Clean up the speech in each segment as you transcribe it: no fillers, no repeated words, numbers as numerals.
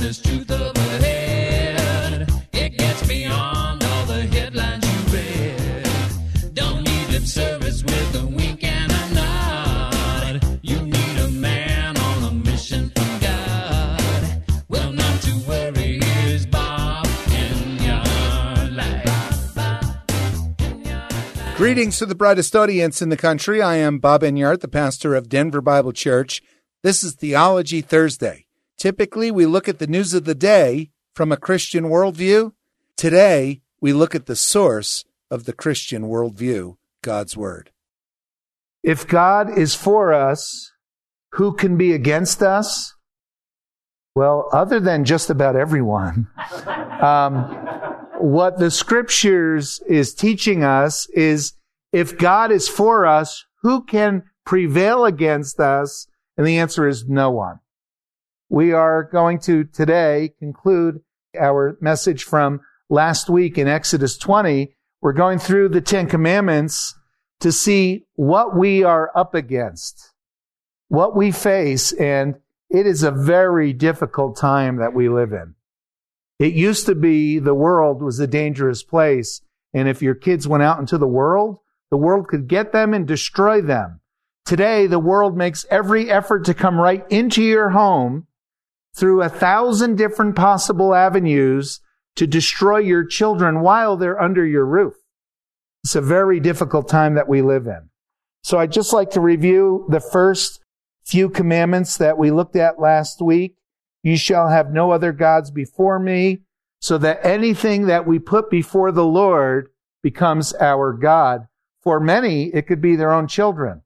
there's truth overhead. It gets beyond all the headlines you read. Don't need lip service with a wink and a nod. You need a man on a mission from God. Well, not to worry, here's Bob in your life. Greetings to the brightest audience in the country. I am Bob Enyart, the pastor of Denver Bible Church. This is Theology Thursday. Typically, we look at the news of the day from a Christian worldview. Today, we look at the source of the Christian worldview, God's Word. If God is for us, who can be against us? Well, other than just about everyone. What the Scriptures is teaching us is if God is for us, who can prevail against us? And the answer is no one. We are going to today conclude our message from last week in Exodus 20. We're going through the Ten Commandments to see what we are up against, what we face, and it is a very difficult time that we live in. It used to be the world was a dangerous place, and if your kids went out into the world could get them and destroy them. Today, the world makes every effort to come right into your home through 1,000 different possible avenues to destroy your children while they're under your roof. It's a very difficult time that we live in. So I'd just like to review the first few commandments that we looked at last week. You shall have no other gods before me, so that anything that we put before the Lord becomes our God. For many, it could be their own children.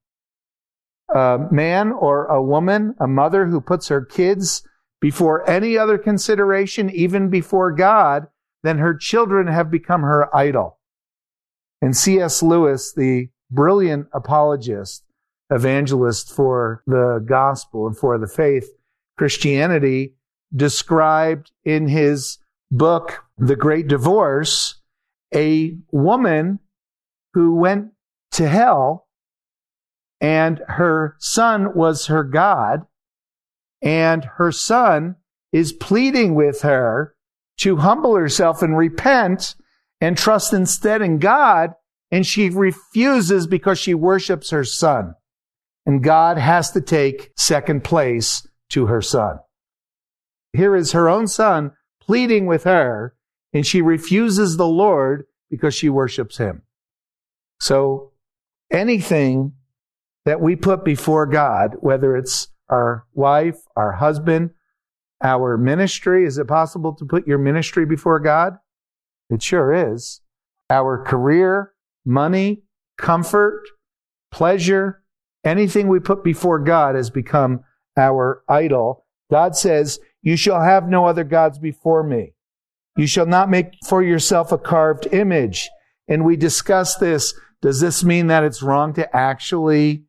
A man or a woman, a mother who puts her kids before any other consideration, even before God, then her children have become her idol. And C.S. Lewis, the brilliant apologist, evangelist for the gospel and for the faith, Christianity, described in his book, The Great Divorce, a woman who went to hell and her son was her God, and her son is pleading with her to humble herself and repent and trust instead in God, and she refuses because she worships her son. And God has to take second place to her son. Here is her own son pleading with her, and she refuses the Lord because she worships him. So anything that we put before God, whether it's our wife, our husband, our ministry. Is it possible to put your ministry before God? It sure is. Our career, money, comfort, pleasure, anything we put before God has become our idol. God says, you shall have no other gods before me. You shall not make for yourself a carved image. And we discussed this. Does this mean that it's wrong to actually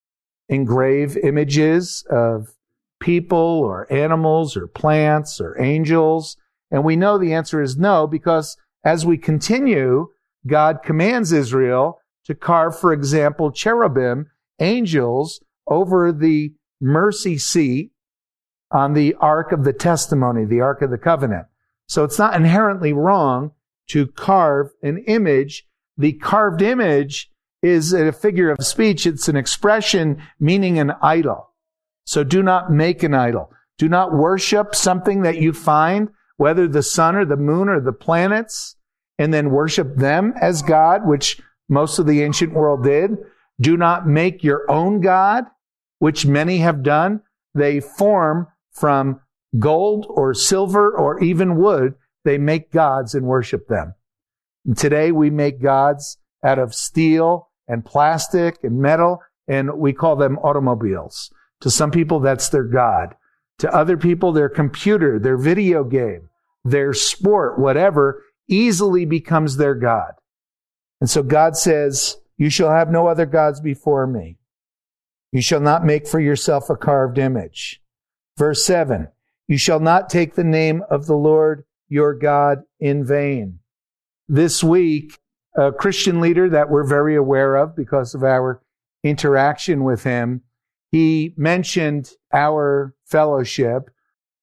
engrave images of people or animals or plants or angels? And we know the answer is no, because as we continue, God commands Israel to carve, for example, cherubim, angels, over the mercy seat on the Ark of the Testimony, the Ark of the Covenant. So it's not inherently wrong to carve an image. The carved image is a figure of speech. It's an expression meaning an idol. So do not make an idol. Do not worship something that you find, whether the sun or the moon or the planets, and then worship them as God, which most of the ancient world did. Do not make your own God, which many have done. They form from gold or silver or even wood. They make gods and worship them. And today we make gods out of steel and plastic and metal, and we call them automobiles. To some people, that's their God. To other people, their computer, their video game, their sport, whatever, easily becomes their God. And so God says, you shall have no other gods before me. You shall not make for yourself a carved image. Verse 7, you shall not take the name of the Lord your God in vain. This week, a Christian leader that we're very aware of because of our interaction with him, he mentioned our fellowship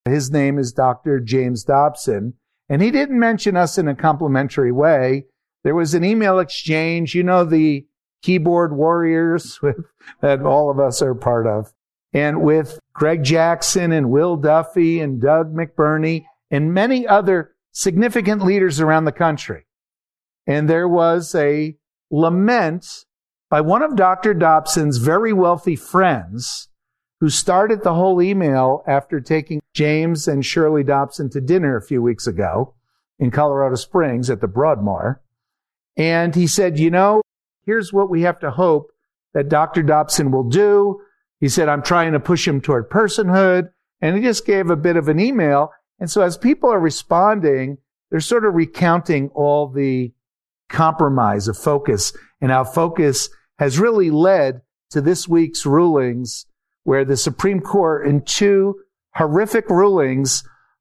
His name is Dr. James Dobson, and he didn't mention us in a complimentary way. There was an email exchange, the keyboard warriors that all of us are part of, and with Greg Jackson and Will Duffy and Doug McBurney and many other significant leaders around the country. And there was a lament by one of Dr. Dobson's very wealthy friends who started the whole email after taking James and Shirley Dobson to dinner a few weeks ago in Colorado Springs at the Broadmoor. And he said, here's what we have to hope that Dr. Dobson will do. He said, I'm trying to push him toward personhood. And he just gave a bit of an email. And so as people are responding, they're sort of recounting all the compromise of focus and how focus has really led to this week's rulings, where the Supreme Court, in two horrific rulings,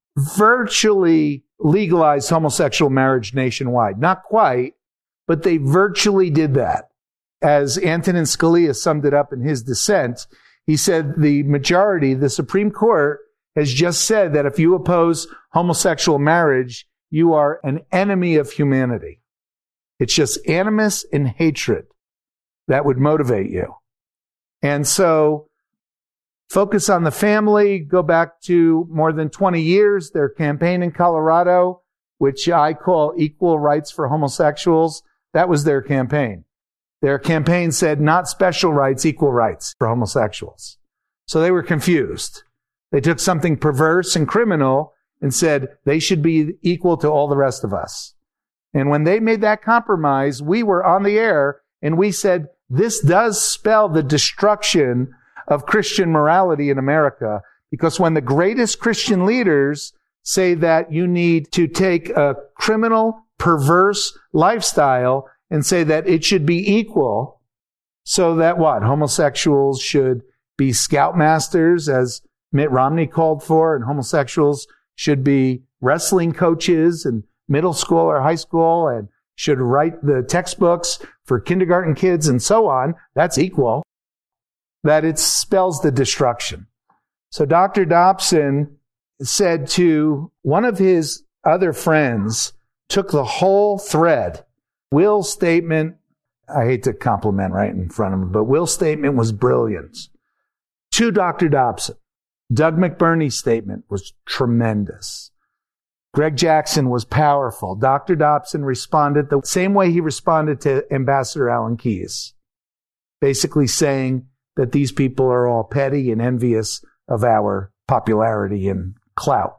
virtually legalized homosexual marriage nationwide. Not quite, but they virtually did that. As Antonin Scalia summed it up in his dissent, he said the majority, the Supreme Court, has just said that if you oppose homosexual marriage, you are an enemy of humanity. It's just animus and hatred that would motivate you. And so focus on the family, go back to more than 20 years, their campaign in Colorado, which I call Equal Rights for Homosexuals. That was their campaign. Their campaign said not special rights, equal rights for homosexuals. So they were confused. They took something perverse and criminal and said they should be equal to all the rest of us. And when they made that compromise, we were on the air and we said, this does spell the destruction of Christian morality in America, because when the greatest Christian leaders say that you need to take a criminal, perverse lifestyle and say that it should be equal, so that what? Homosexuals should be scoutmasters, as Mitt Romney called for, and homosexuals should be wrestling coaches in middle school or high school and should write the textbooks for kindergarten kids and so on. That's equal. That it spells the destruction. So Dr. Dobson said to one of his other friends, took the whole thread. Will's statement, I hate to compliment right in front of him, but Will's statement was brilliant. To Dr. Dobson, Doug McBurney's statement was tremendous. Greg Jackson was powerful. Dr. Dobson responded the same way he responded to Ambassador Alan Keyes, basically saying that these people are all petty and envious of our popularity and clout.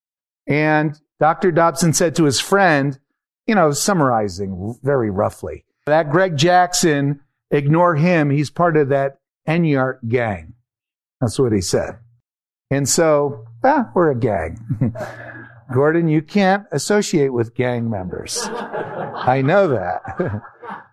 And Dr. Dobson said to his friend, summarizing very roughly, that Greg Jackson, ignore him. He's part of that Enyart gang. That's what he said. And so, we're a gang. Gordon, you can't associate with gang members. I know that.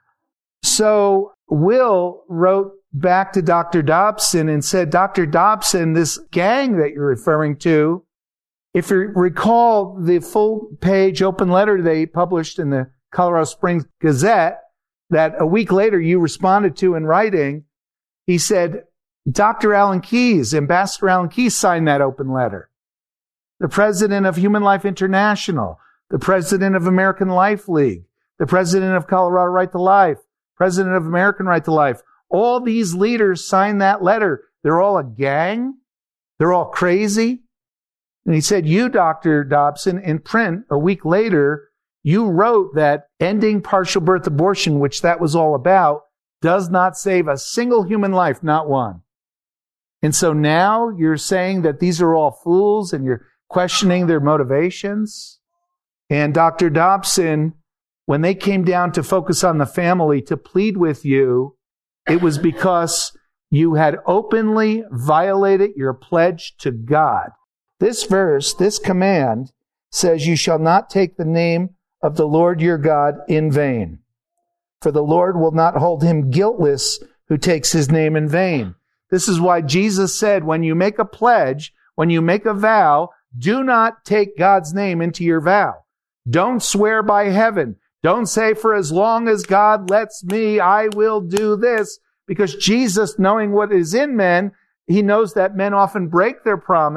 So Will wrote back to Dr. Dobson and said, Dr. Dobson, this gang that you're referring to, if you recall the full page open letter they published in the Colorado Springs Gazette that a week later you responded to in writing, he said, Dr. Alan Keyes, Ambassador Alan Keyes signed that open letter. The president of Human Life International, the president of American Life League, the president of Colorado Right to Life, president of American Right to Life. All these leaders signed that letter. They're all a gang. They're all crazy. And he said, you, Dr. Dobson, in print a week later, you wrote that ending partial birth abortion, which that was all about, does not save a single human life, not one. And so now you're saying that these are all fools and you're questioning their motivations. And Dr. Dobson, when they came down to focus on the family to plead with you, it was because you had openly violated your pledge to God. This verse, this command, says you shall not take the name of the Lord your God in vain. For the Lord will not hold him guiltless who takes his name in vain. This is why Jesus said, when you make a pledge, when you make a vow, do not take God's name into your vow. Don't swear by heaven. Don't say, for as long as God lets me, I will do this. Because Jesus, knowing what is in men, he knows that men often break their promise.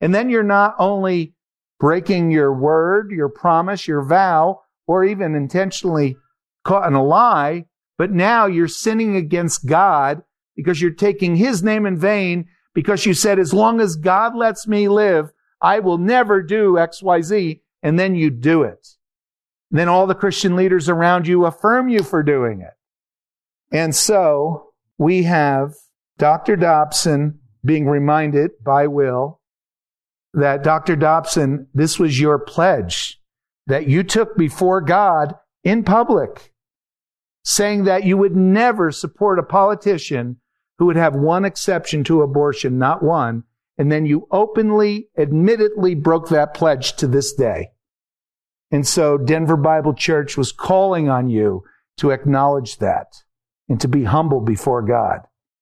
And then you're not only breaking your word, your promise, your vow, or even intentionally caught in a lie, but now you're sinning against God because you're taking his name in vain because you said, as long as God lets me live, I will never do X, Y, Z. And then you do it. And then all the Christian leaders around you affirm you for doing it. And so we have Dr. Dobson being reminded by Will that, Dr. Dobson, this was your pledge that you took before God in public, saying that you would never support a politician who would have one exception to abortion, not one. And then you openly, admittedly broke that pledge to this day. And so Denver Bible Church was calling on you to acknowledge that and to be humble before God.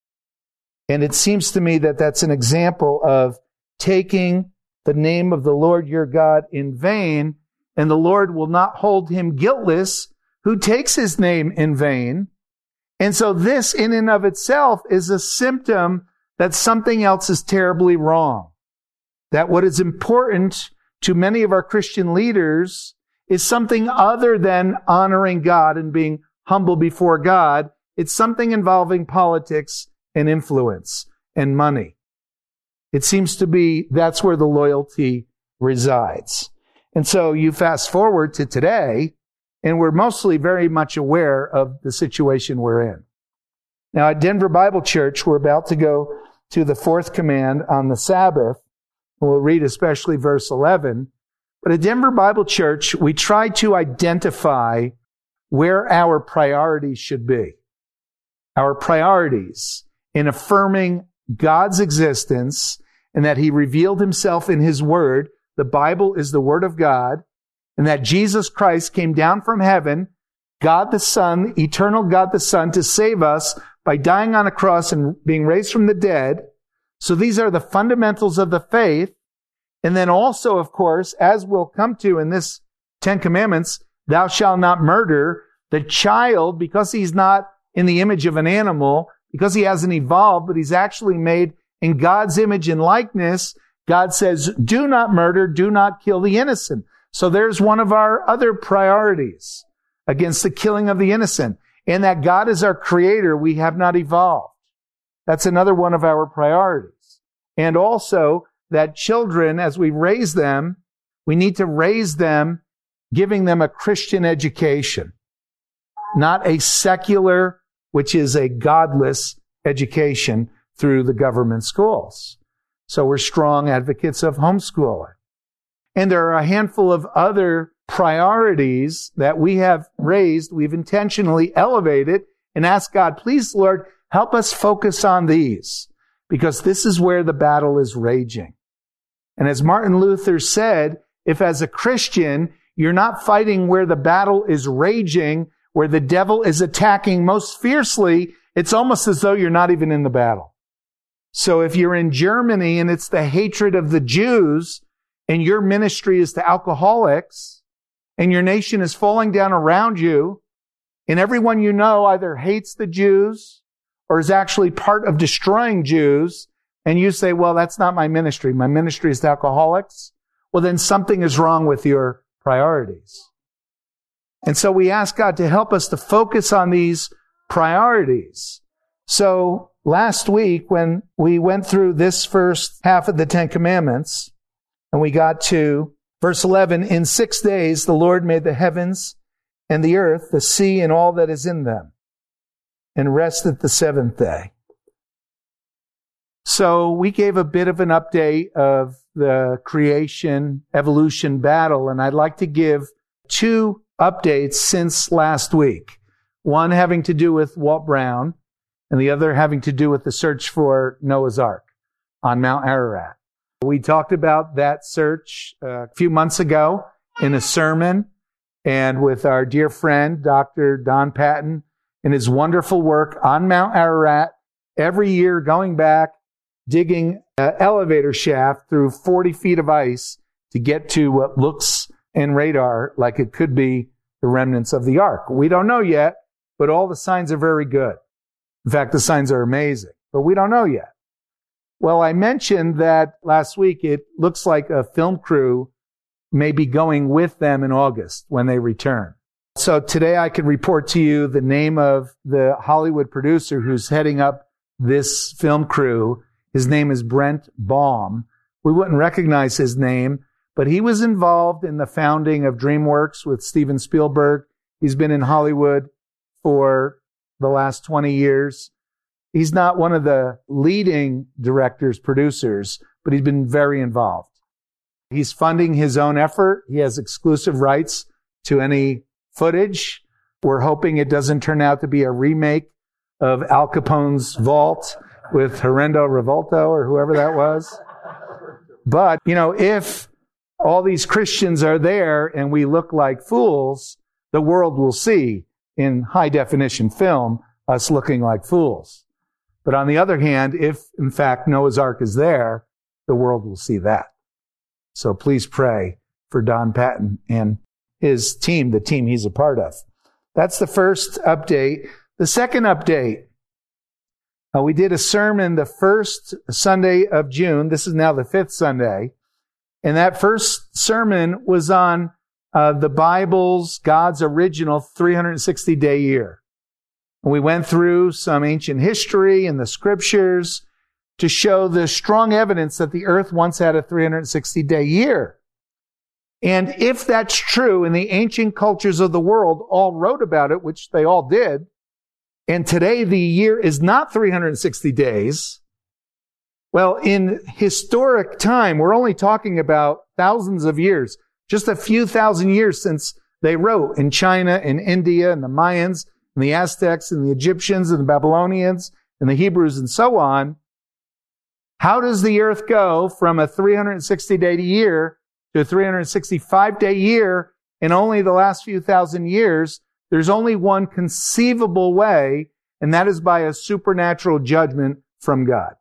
And it seems to me that that's an example of taking the name of the Lord your God in vain, and the Lord will not hold him guiltless who takes his name in vain. And so this in and of itself is a symptom that something else is terribly wrong. That what is important to many of our Christian leaders is something other than honoring God and being humble before God. It's something involving politics and influence and money. It seems to be that's where the loyalty resides. And so you fast forward to today, and we're mostly very much aware of the situation we're in. Now, at Denver Bible Church, we're about to go to the fourth command on the Sabbath. We'll read especially verse 11. But at Denver Bible Church, we try to identify where our priorities should be. Our priorities in affirming God's existence and that he revealed himself in his word. The Bible is the word of God, and that Jesus Christ came down from heaven, God the Son, eternal God the Son, to save us by dying on a cross and being raised from the dead. So these are the fundamentals of the faith. And then also, of course, as we'll come to in this 10 Commandments, thou shalt not murder. The child, because he's not in the image of an animal, because he hasn't evolved, but he's actually made in God's image and likeness, God says, do not murder, do not kill the innocent. So there's one of our other priorities against the killing of the innocent. And that God is our creator, we have not evolved. That's another one of our priorities. And also that children, as we raise them, we need to raise them giving them a Christian education, not a secular, which is a godless education through the government schools. So we're strong advocates of homeschooling. And there are a handful of other priorities that we have raised, we've intentionally elevated, and asked God, please, Lord, help us focus on these, because this is where the battle is raging. And as Martin Luther said, if as a Christian, you're not fighting where the battle is raging, where the devil is attacking most fiercely, it's almost as though you're not even in the battle. So if you're in Germany and it's the hatred of the Jews, and your ministry is to alcoholics, and your nation is falling down around you, and everyone you know either hates the Jews or is actually part of destroying Jews, and you say, well, that's not my ministry. My ministry is to alcoholics. Well, then something is wrong with your priorities. And so we ask God to help us to focus on these priorities. So last week, when we went through this first half of the 10 Commandments, and we got to verse 11, in 6 days the Lord made the heavens and the earth, the sea and all that is in them, and rested the seventh day. So we gave a bit of an update of the creation evolution battle, and I'd like to give 2 updates since last week. One having to do with Walt Brown, and the other having to do with the search for Noah's Ark on Mount Ararat. We talked about that search a few months ago in a sermon, and with our dear friend, Dr. Don Patton, and his wonderful work on Mount Ararat, every year going back, digging an elevator shaft through 40 feet of ice to get to what looks in radar like it could be the remnants of the ark. We don't know yet, but all the signs are very good. In fact, the signs are amazing, but we don't know yet. Well, I mentioned that last week. It looks like a film crew may be going with them in August when they return. So today I can report to you the name of the Hollywood producer who's heading up this film crew. His name is Brent Baum. We wouldn't recognize his name, but he was involved in the founding of DreamWorks with Steven Spielberg. He's been in Hollywood for the last 20 years. He's not one of the leading directors, producers, but he's been very involved. He's funding his own effort. He has exclusive rights to any footage. We're hoping it doesn't turn out to be a remake of Al Capone's Vault with Horrendo Revolto or whoever that was. But, if all these Christians are there and we look like fools, the world will see in high definition film us looking like fools. But on the other hand, if in fact Noah's Ark is there, the world will see that. So please pray for Don Patton and his team, the team he's a part of. That's the first update. The second update, we did a sermon the first Sunday of June. This is now the fifth Sunday. And that first sermon was on the Bible's, God's original 360-day year. And we went through some ancient history and the scriptures to show the strong evidence that the earth once had a 360-day year. And if that's true, and the ancient cultures of the world all wrote about it, which they all did, and today the year is not 360 days, well, in historic time, we're only talking about thousands of years, just a few thousand years since they wrote in China and India and the Mayans and the Aztecs and the Egyptians and the Babylonians and the Hebrews and so on. How does the earth go from a 360-day year to a 365-day year in only the last few thousand years? There's only one conceivable way, and that is by a supernatural judgment from God.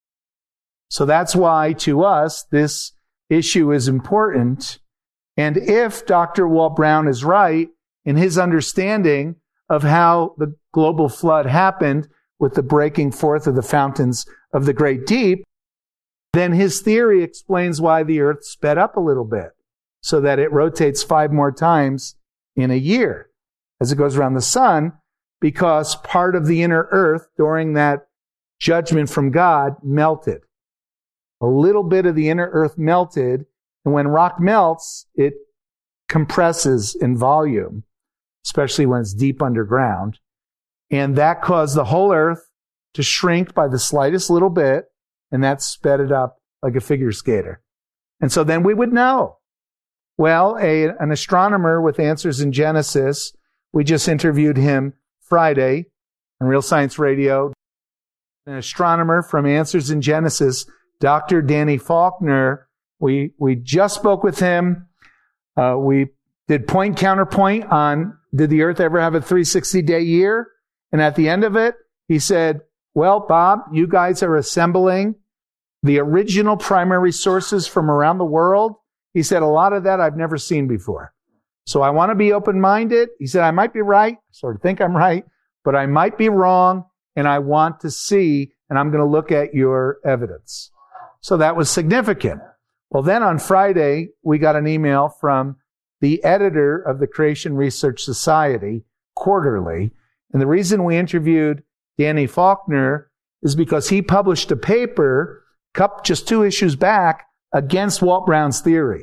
So that's why to us this issue is important. And if Dr. Walt Brown is right in his understanding of how the global flood happened with the breaking forth of the fountains of the great deep, then his theory explains why the earth sped up a little bit so that it rotates 5 more times in a year as it goes around the sun, because part of the inner earth during that judgment from God melted. A little bit of the inner earth melted, and when rock melts, it compresses in volume, especially when it's deep underground. And that caused the whole earth to shrink by the slightest little bit, and that sped it up like a figure skater. And so then we would know. Well, an astronomer with Answers in Genesis, we just interviewed him Friday on Real Science Radio. An astronomer from Answers in Genesis, Dr. Danny Faulkner, we just spoke with him. We did point counterpoint on, did the earth ever have a 360-day year? And at the end of it, he said, well, Bob, you guys are assembling the original primary sources from around the world. He said, a lot of that I've never seen before. So I want to be open-minded. He said, I might be right. I sort of think I'm right, but I might be wrong. And I want to see, and I'm going to look at your evidence. So that was significant. Well, then on Friday, we got an email from the editor of the Creation Research Society quarterly. And the reason we interviewed Danny Faulkner is because he published a paper just 2 issues back against Walt Brown's theory.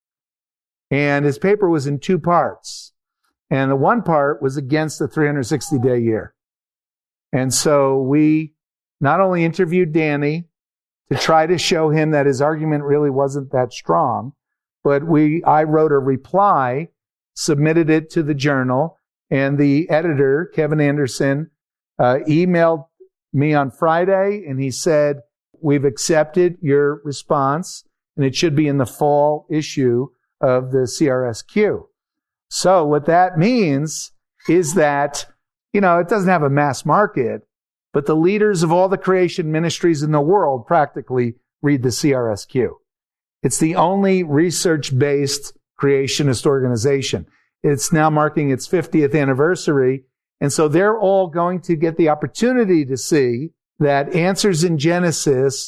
And his paper was in 2 parts. And the one part was against the 360-day year. And so we not only interviewed Danny to try to show him that his argument really wasn't that strong, but I wrote a reply, submitted it to the journal, and the editor, Kevin Anderson, emailed me on Friday, and he said, we've accepted your response, and it should be in the fall issue of the CRSQ. So what that means is that, it doesn't have a mass market, but the leaders of all the creation ministries in the world practically read the CRSQ. It's the only research-based creationist organization. It's now marking its 50th anniversary, and so they're all going to get the opportunity to see that Answers in Genesis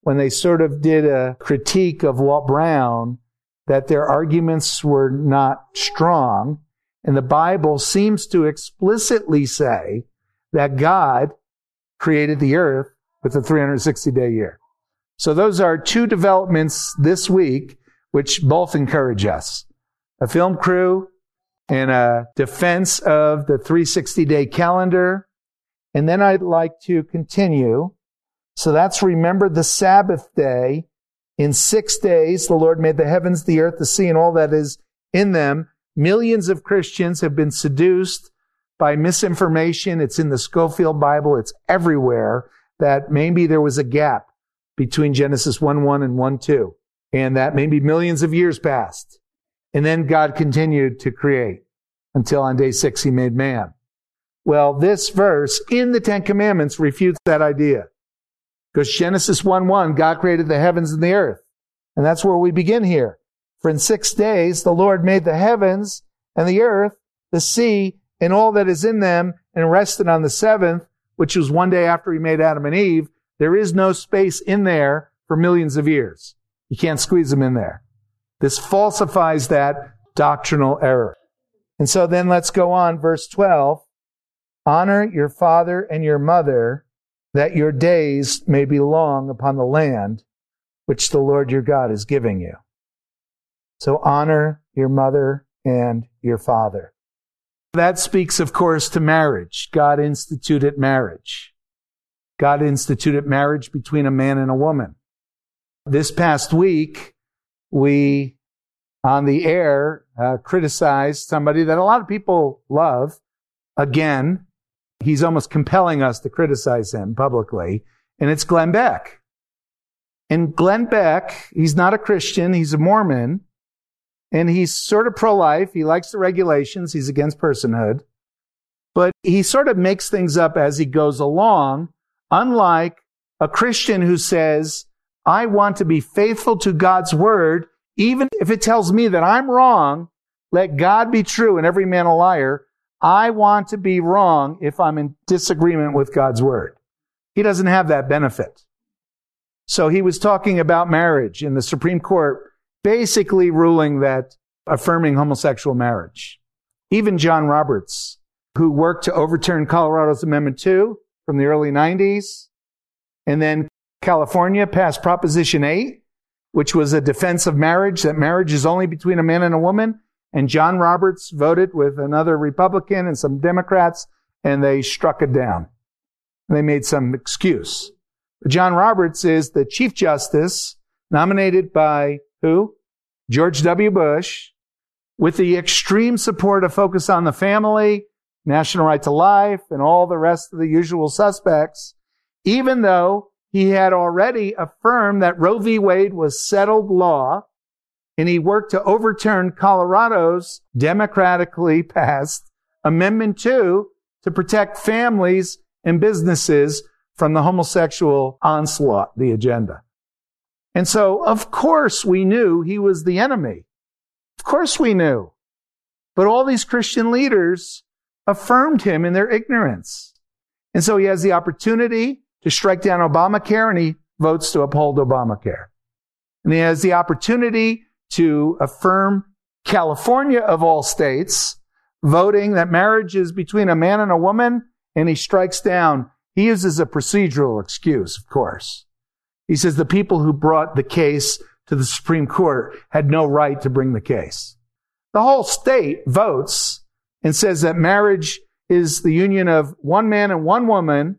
when they sort of did a critique of Walt Brown, that their arguments were not strong. And the Bible seems to explicitly say that God created the earth with a 360-day year. So those are two developments this week, which both encourage us. A film crew and a defense of the 360-day calendar. And then I'd like to continue. So that's remember the Sabbath day. In 6 days, the Lord made the heavens, the earth, the sea, and all that is in them. Millions of Christians have been seduced by misinformation. It's in the Scofield Bible. It's everywhere that maybe there was a gap between Genesis 1:1 and 1:2, and that maybe millions of years passed. And then God continued to create until on day 6 he made man. Well, this verse in the Ten Commandments refutes that idea. Because Genesis 1:1, God created the heavens and the earth. And that's where we begin here. For in 6 days the Lord made the heavens and the earth, the sea, and all that is in them, and rested on the seventh, which was one day after he made Adam and Eve. There is no space in there for millions of years. You can't squeeze them in there. This falsifies that doctrinal error. And so then let's go on, verse 12. Honor your father and your mother, that your days may be long upon the land which the Lord your God is giving you. So honor your mother and your father. That speaks, of course, to marriage. God instituted marriage. God instituted marriage between a man and a woman. This past week, we, on the air, criticized somebody that a lot of people love. Again, he's almost compelling us to criticize him publicly, and it's Glenn Beck. And Glenn Beck, he's not a Christian, he's a Mormon, and he's sort of pro-life. He likes the regulations. He's against personhood. But he sort of makes things up as he goes along, unlike a Christian who says, I want to be faithful to God's word, even if it tells me that I'm wrong. Let God be true and every man a liar. I want to be wrong if I'm in disagreement with God's word. He doesn't have that benefit. So he was talking about marriage in the Supreme Court, basically ruling that affirming homosexual marriage. Even John Roberts, who worked to overturn Colorado's Amendment 2 from the early 90s, and then California passed Proposition 8, which was a defense of marriage, that marriage is only between a man and a woman. And John Roberts voted with another Republican and some Democrats, and they struck it down. They made some excuse. John Roberts is the Chief Justice nominated by who? George W. Bush, with the extreme support of Focus on the Family, National Right to Life, and all the rest of the usual suspects, even though he had already affirmed that Roe v. Wade was settled law, and he worked to overturn Colorado's democratically passed Amendment 2 to protect families and businesses from the homosexual onslaught, the agenda. And so, of course, we knew he was the enemy. Of course we knew. But all these Christian leaders affirmed him in their ignorance. And so he has the opportunity to strike down Obamacare, and he votes to uphold Obamacare. And he has the opportunity to affirm California, of all states, voting that marriage is between a man and a woman, and he strikes down. He uses a procedural excuse, of course. He says the people who brought the case to the Supreme Court had no right to bring the case. The whole state votes and says that marriage is the union of one man and one woman,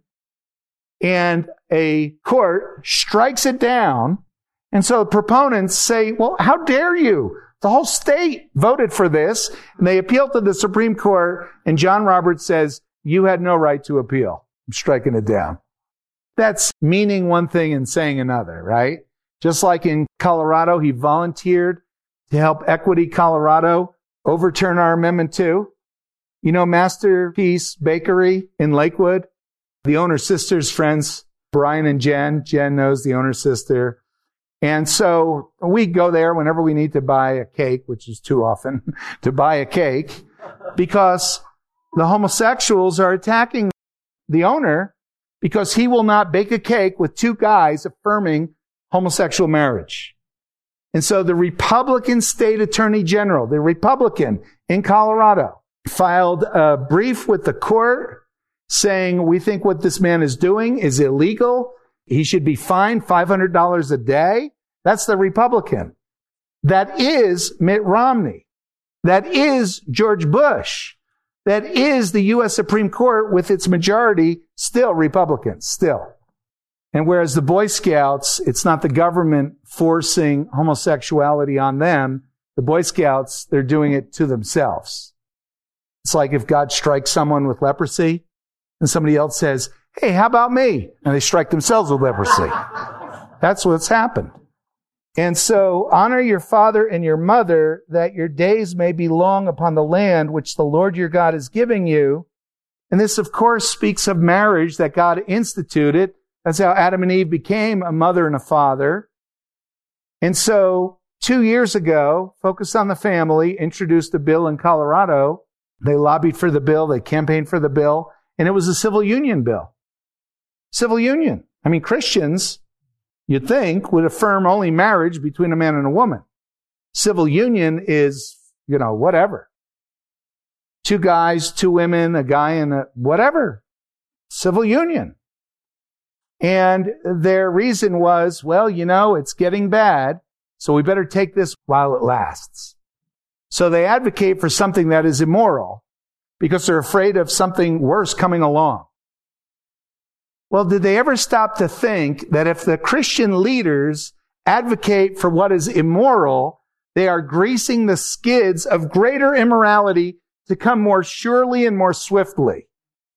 and a court strikes it down. And so the proponents say, well, how dare you? The whole state voted for this, and they appeal to the Supreme Court, and John Roberts says, you had no right to appeal. I'm striking it down. That's meaning one thing and saying another, right? Just like in Colorado, he volunteered to help Equity Colorado overturn our Amendment 2. You know, Masterpiece Bakery in Lakewood, the owner's sister's friends, Brian and Jen. Jen knows the owner's sister. And so we go there whenever we need to buy a cake, which is too often to buy a cake, because the homosexuals are attacking the owner because he will not bake a cake with two guys affirming homosexual marriage. And so the Republican state attorney general, the Republican in Colorado, filed a brief with the court saying, we think what this man is doing is illegal. He should be fined $500 a day. That's the Republican. That is Mitt Romney. That is George Bush. That is the U.S. Supreme Court with its majority still Republicans, still. And whereas the Boy Scouts, it's not the government forcing homosexuality on them. The Boy Scouts, they're doing it to themselves. It's like if God strikes someone with leprosy and somebody else says, hey, how about me? And they strike themselves with leprosy. That's what's happened. And so honor your father and your mother that your days may be long upon the land which the Lord your God is giving you. And this, of course, speaks of marriage that God instituted. That's how Adam and Eve became a mother and a father. And so 2 years ago, Focus on the Family introduced a bill in Colorado. They lobbied for the bill. They campaigned for the bill. And it was a civil union bill. Civil union. I mean, Christians, you'd think, would affirm only marriage between a man and a woman. Civil union is, whatever. 2 guys, 2 women, a guy and a whatever. Civil union. And their reason was, well, it's getting bad, so we better take this while it lasts. So they advocate for something that is immoral because they're afraid of something worse coming along. Well, did they ever stop to think that if the Christian leaders advocate for what is immoral, they are greasing the skids of greater immorality to come more surely and more swiftly?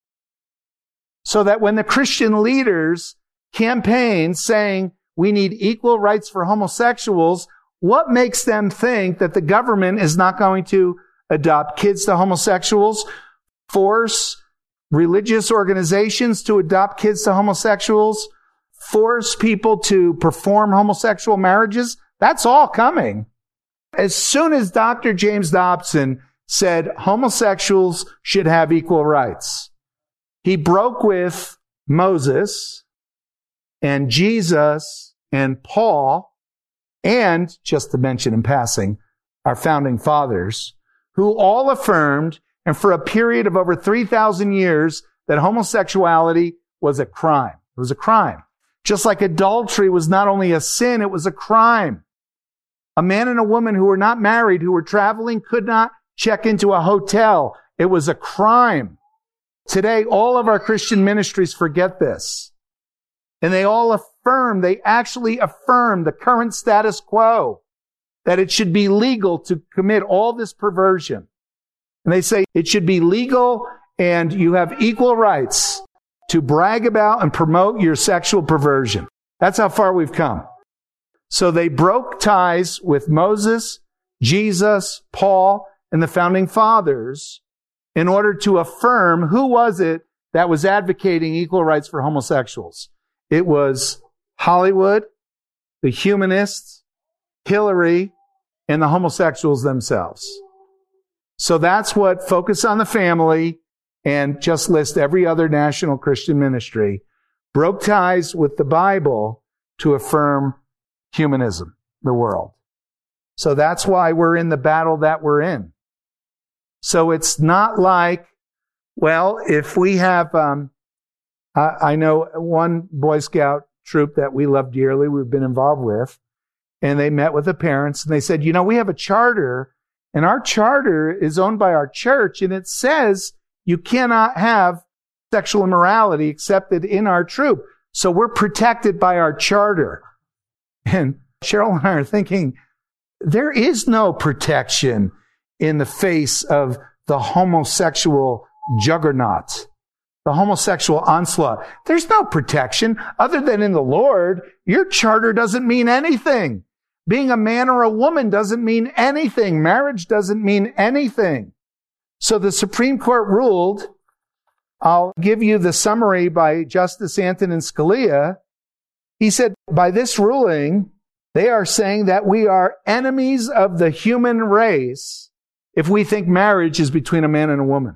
So that when the Christian leaders campaign saying we need equal rights for homosexuals, what makes them think that the government is not going to adopt kids to homosexuals, force religious organizations to adopt kids to homosexuals, force people to perform homosexual marriages? That's all coming. As soon as Dr. James Dobson said homosexuals should have equal rights, he broke with Moses and Jesus and Paul and, just to mention in passing, our founding fathers, who all affirmed, and for a period of over 3,000 years, that homosexuality was a crime. It was a crime. Just like adultery was not only a sin, it was a crime. A man and a woman who were not married, who were traveling, could not check into a hotel. It was a crime. Today, all of our Christian ministries forget this. And they all affirm, they actually affirm the current status quo, that it should be legal to commit all this perversion. And they say it should be legal and you have equal rights to brag about and promote your sexual perversion. That's how far we've come. So they broke ties with Moses, Jesus, Paul, and the founding fathers in order to affirm who was it that was advocating equal rights for homosexuals. It was Hollywood, the humanists, Hillary, and the homosexuals themselves. So that's what Focus on the Family and just list every other national Christian ministry broke ties with the Bible to affirm humanism, the world. So that's why we're in the battle that we're in. So it's not like, well, if we have, I know one Boy Scout troop that we love dearly, we've been involved with, and they met with the parents and they said, we have a charter, and our charter is owned by our church, and it says you cannot have sexual immorality accepted in our troop. So we're protected by our charter. And Cheryl and I are thinking, there is no protection in the face of the homosexual juggernaut, the homosexual onslaught. There's no protection other than in the Lord. Your charter doesn't mean anything. Being a man or a woman doesn't mean anything. Marriage doesn't mean anything. So the Supreme Court ruled, I'll give you the summary by Justice Antonin Scalia. He said, by this ruling, they are saying that we are enemies of the human race if we think marriage is between a man and a woman.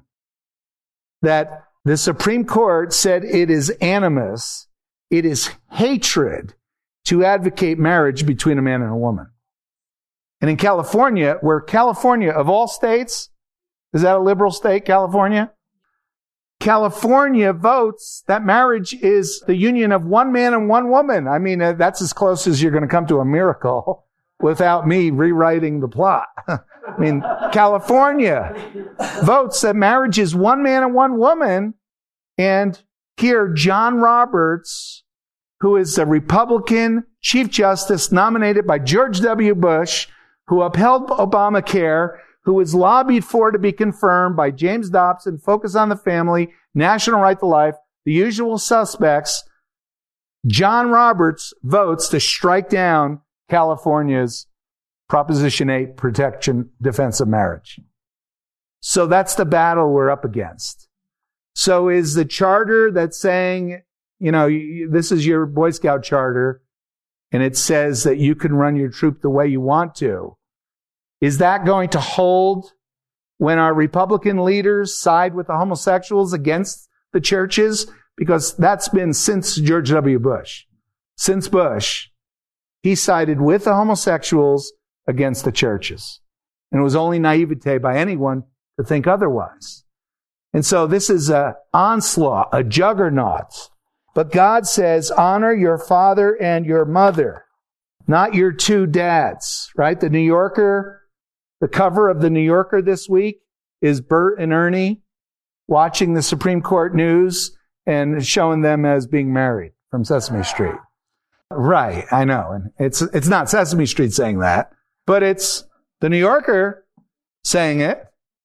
That the Supreme Court said it is animus, it is hatred, to advocate marriage between a man and a woman. And in California, where California, of all states, is that a liberal state, California? California votes that marriage is the union of one man and one woman. I mean, that's as close as you're going to come to a miracle without me rewriting the plot. I mean, California votes that marriage is one man and one woman. And here, John Roberts, who is a Republican Chief Justice nominated by George W. Bush, who upheld Obamacare, who was lobbied for to be confirmed by James Dobson, Focus on the Family, National Right to Life, the usual suspects. John Roberts votes to strike down California's Proposition 8 protection defense of marriage. So that's the battle we're up against. So is the charter that's saying, you know, this is your Boy Scout charter, and it says that you can run your troop the way you want to, is that going to hold when our Republican leaders side with the homosexuals against the churches? Because that's been since George W. Bush. Since Bush, he sided with the homosexuals against the churches. And it was only naivete by anyone to think otherwise. And so this is an onslaught, a juggernaut. But God says, honor your father and your mother, not your two dads, right? The New Yorker, the cover of the New Yorker this week is Bert and Ernie watching the Supreme Court news and showing them as being married from Sesame Street. Right, I know. And it's not Sesame Street saying that, but it's the New Yorker saying it.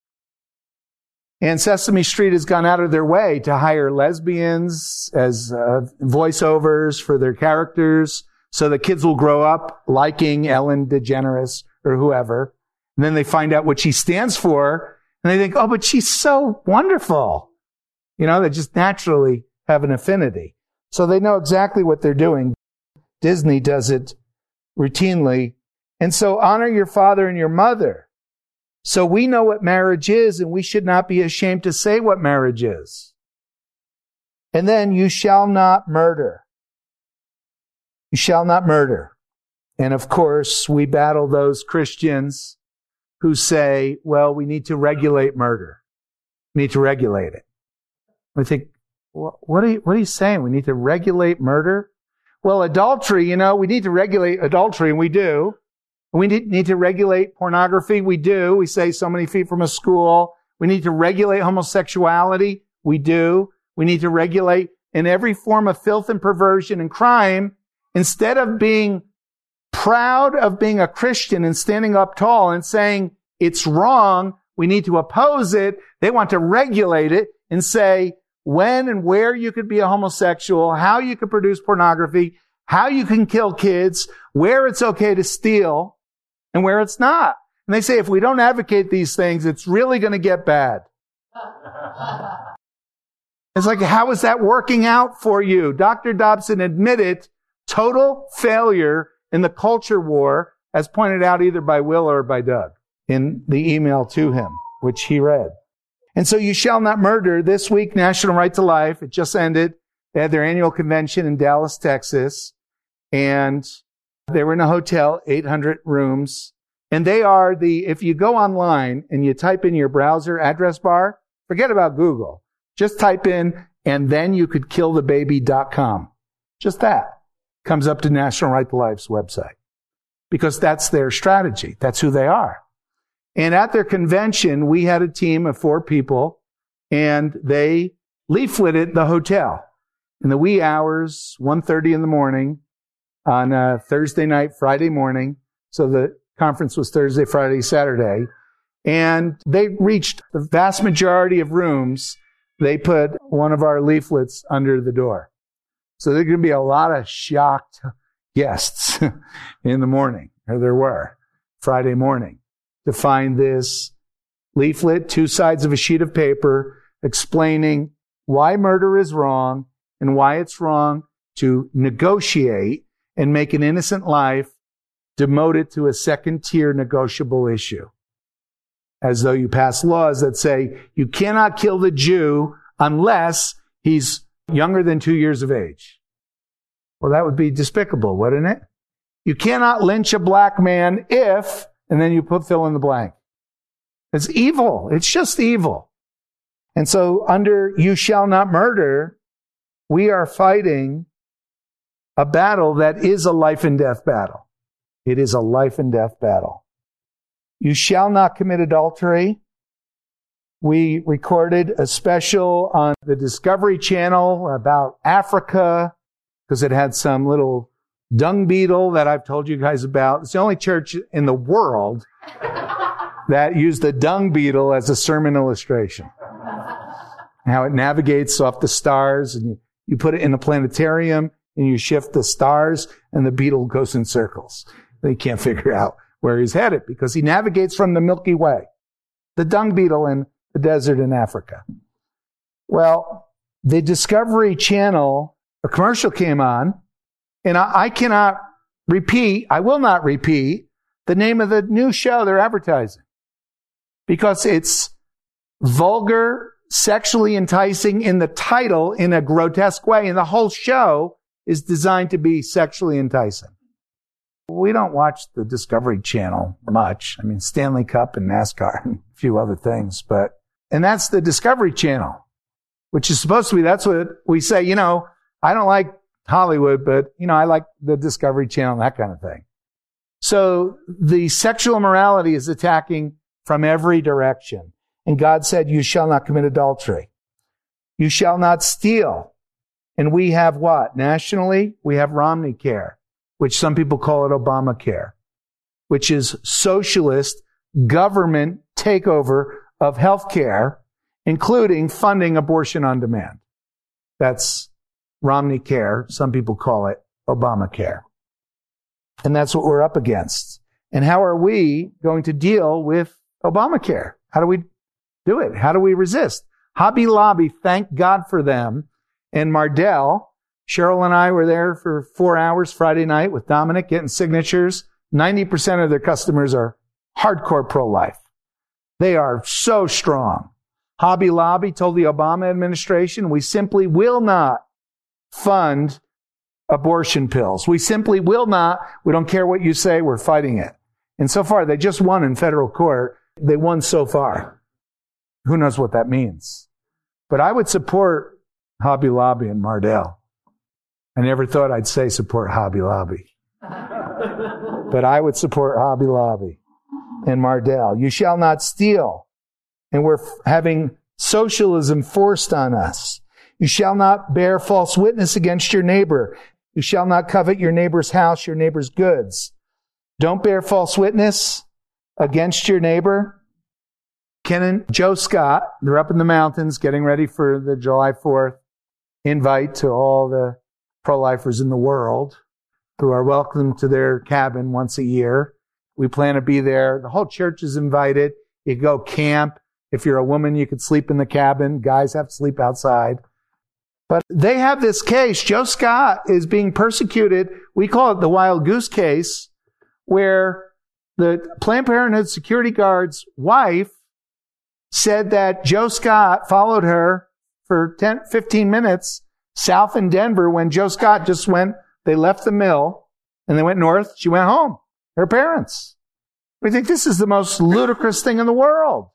And Sesame Street has gone out of their way to hire lesbians as voiceovers for their characters so the kids will grow up liking Ellen DeGeneres or whoever. And then they find out what she stands for, and they think, oh, but she's so wonderful. You know, they just naturally have an affinity. So they know exactly what they're doing. Disney does it routinely. And so honor your father and your mother. So we know what marriage is, and we should not be ashamed to say what marriage is. And then you shall not murder. You shall not murder. And of course, we battle those Christians who say, well, we need to regulate murder. We need to regulate it. We think, what are you saying? We need to regulate murder? Well, adultery, you know, we need to regulate adultery, and we do. We need to regulate pornography. We do. We say so many feet from a school. We need to regulate homosexuality. We do. We need to regulate in every form of filth and perversion and crime. Instead of being proud of being a Christian and standing up tall and saying it's wrong, we need to oppose it. They want to regulate it and say when and where you could be a homosexual, how you could produce pornography, how you can kill kids, where it's okay to steal, and where it's not. And they say if we don't advocate these things, it's really going to get bad. It's like, how is that working out for you? Dr. Dobson admitted total failure in the culture war, as pointed out either by Will or by Doug in the email to him, which he read. And so you shall not murder. This week, National Right to Life, it just ended. They had their annual convention in Dallas, Texas. And they were in a hotel, 800 rooms. And they are if you go online and you type in your browser address bar, forget about Google. Just type in, and then you could killthebaby.com. Just that comes up to National Right to Life's website. Because that's their strategy. That's who they are. And at their convention, we had a team of 4 people, and they leafleted the hotel in the wee hours, 1:30 in the morning, on a Thursday night, Friday morning. So the conference was Thursday, Friday, Saturday. And they reached the vast majority of rooms. They put one of our leaflets under the door. So there's going to be a lot of shocked guests in the morning, or there were, Friday morning, to find this leaflet, 2 sides of a sheet of paper, explaining why murder is wrong and why it's wrong to negotiate and make an innocent life demoted to a second-tier negotiable issue. As though you pass laws that say you cannot kill the Jew unless he's younger than 2 years of age. Well, that would be despicable, wouldn't it? You cannot lynch a black man if, and then you put fill in the blank. It's evil. It's just evil. And so under you shall not murder, we are fighting a battle that is a life and death battle. It is a life and death battle. You shall not commit adultery. We recorded a special on the Discovery Channel about Africa because it had some little dung beetle that I've told you guys about. It's the only church in the world that used the dung beetle as a sermon illustration. How it navigates off the stars, and you put it in a planetarium and you shift the stars and the beetle goes in circles. They can't figure out where he's headed because he navigates from the Milky Way. The dung beetle in the desert in Africa. Well, the Discovery Channel, a commercial came on, and I will not repeat the name of the new show they're advertising because it's vulgar, sexually enticing in the title in a grotesque way, and the whole show is designed to be sexually enticing. We don't watch the Discovery Channel much. I mean, Stanley Cup and NASCAR and a few other things, and that's the Discovery Channel, which is supposed to be, that's what we say, I don't like Hollywood, but, I like the Discovery Channel, that kind of thing. So the sexual immorality is attacking from every direction. And God said, you shall not commit adultery. You shall not steal. And we have what? Nationally, we have Romney Care, which some people call it Obamacare, which is socialist government takeover of healthcare, including funding abortion on demand. That's Romney Care. Some people call it Obamacare. And that's what we're up against. And how are we going to deal with Obamacare? How do we do it? How do we resist? Hobby Lobby, thank God for them. And Mardel, Cheryl and I were there for 4 hours Friday night with Dominic getting signatures. 90% of their customers are hardcore pro-life. They are so strong. Hobby Lobby told the Obama administration, we simply will not fund abortion pills. We simply will not. We don't care what you say. We're fighting it. And so far, they just won in federal court. They won so far. Who knows what that means? But I would support Hobby Lobby and Mardel. I never thought I'd say support Hobby Lobby. But I would support Hobby Lobby and Mardel. You shall not steal. And we're having socialism forced on us. You shall not bear false witness against your neighbor. You shall not covet your neighbor's house, your neighbor's goods. Don't bear false witness against your neighbor. Ken and Joe Scott, they're up in the mountains getting ready for the July 4th invite to all the pro-lifers in the world who are welcome to their cabin once a year. We plan to be there. The whole church is invited. You go camp. If you're a woman, you could sleep in the cabin. Guys have to sleep outside. But they have this case. Joe Scott is being persecuted. We call it the wild goose case, where the Planned Parenthood security guard's wife said that Joe Scott followed her for 15 minutes south in Denver when Joe Scott just went, they left the mill and they went north. She went home. Her parents. We think this is the most ludicrous thing in the world.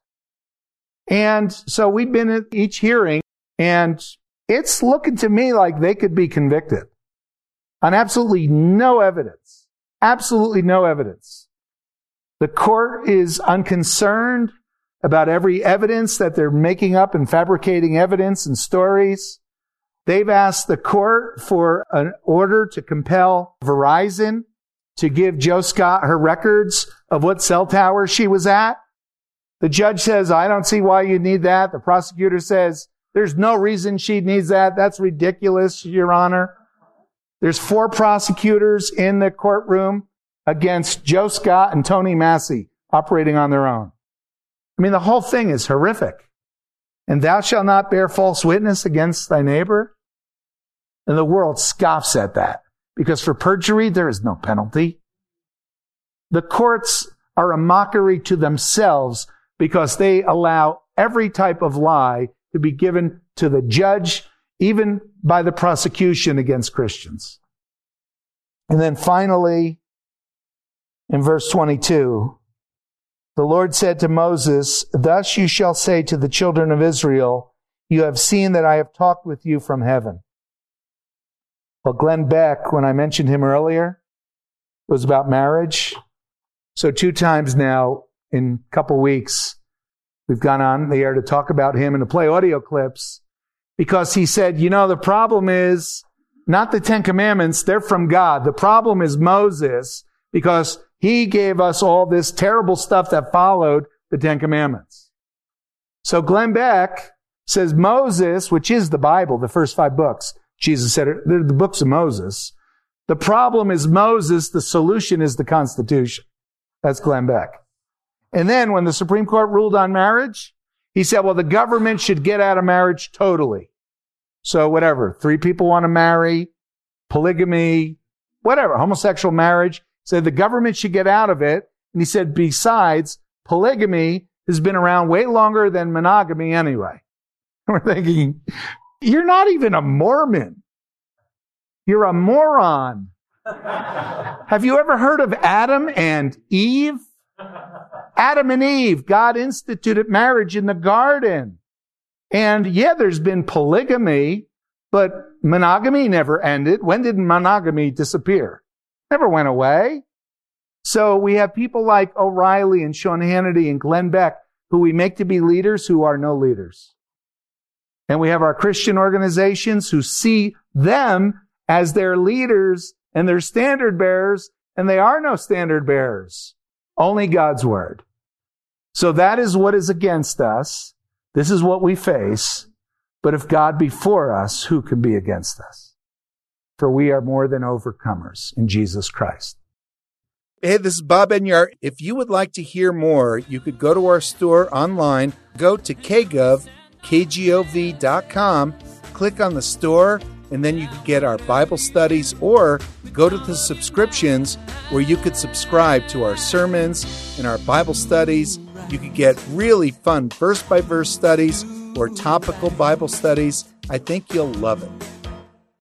And so we've been at each hearing, and it's looking to me like they could be convicted on absolutely no evidence. Absolutely no evidence. The court is unconcerned about every evidence that they're making up and fabricating evidence and stories. They've asked the court for an order to compel Verizon to give Joe Scott her records of what cell tower she was at. The judge says, I don't see why you need that. The prosecutor says, there's no reason she needs that. That's ridiculous, Your Honor. There's 4 prosecutors in the courtroom against Joe Scott and Tony Massey operating on their own. I mean, the whole thing is horrific. And thou shalt not bear false witness against thy neighbor. And the world scoffs at that because for perjury, there is no penalty. The courts are a mockery to themselves because they allow every type of lie to be given to the judge, even by the prosecution against Christians. And then finally, in verse 22, the Lord said to Moses, "Thus you shall say to the children of Israel, you have seen that I have talked with you from heaven." Well, Glenn Beck, when I mentioned him earlier, it was about marriage. So 2 times now in a couple weeks, we've gone on the air to talk about him and to play audio clips because he said, the problem is not the 10 Commandments. They're from God. The problem is Moses because he gave us all this terrible stuff that followed the 10 Commandments. So Glenn Beck says Moses, which is the Bible, the first 5 books, Jesus said it, they're the books of Moses. The problem is Moses. The solution is the Constitution. That's Glenn Beck. And then when the Supreme Court ruled on marriage, he said, well, the government should get out of marriage totally. So whatever, 3 people want to marry, polygamy, whatever, homosexual marriage, said the government should get out of it. And he said, besides, polygamy has been around way longer than monogamy anyway. We're thinking, you're not even a Mormon. You're a moron. Have you ever heard of Adam and Eve? Adam and Eve, God instituted marriage in the garden. And yeah, there's been polygamy, but monogamy never ended. When did monogamy disappear? Never went away. So we have people like O'Reilly and Sean Hannity and Glenn Beck, who we make to be leaders who are no leaders. And we have our Christian organizations who see them as their leaders and their standard bearers, and they are no standard bearers. Only God's word. So that is what is against us. This is what we face. But if God be for us, who can be against us? For we are more than overcomers in Jesus Christ. Hey, this is Bob Enyart. If you would like to hear more, you could go to our store online, go to kgov.com, click on the store, and then you could get our Bible studies, or go to the subscriptions where you could subscribe to our sermons and our Bible studies. You could get really fun verse-by-verse studies or topical Bible studies. I think you'll love it.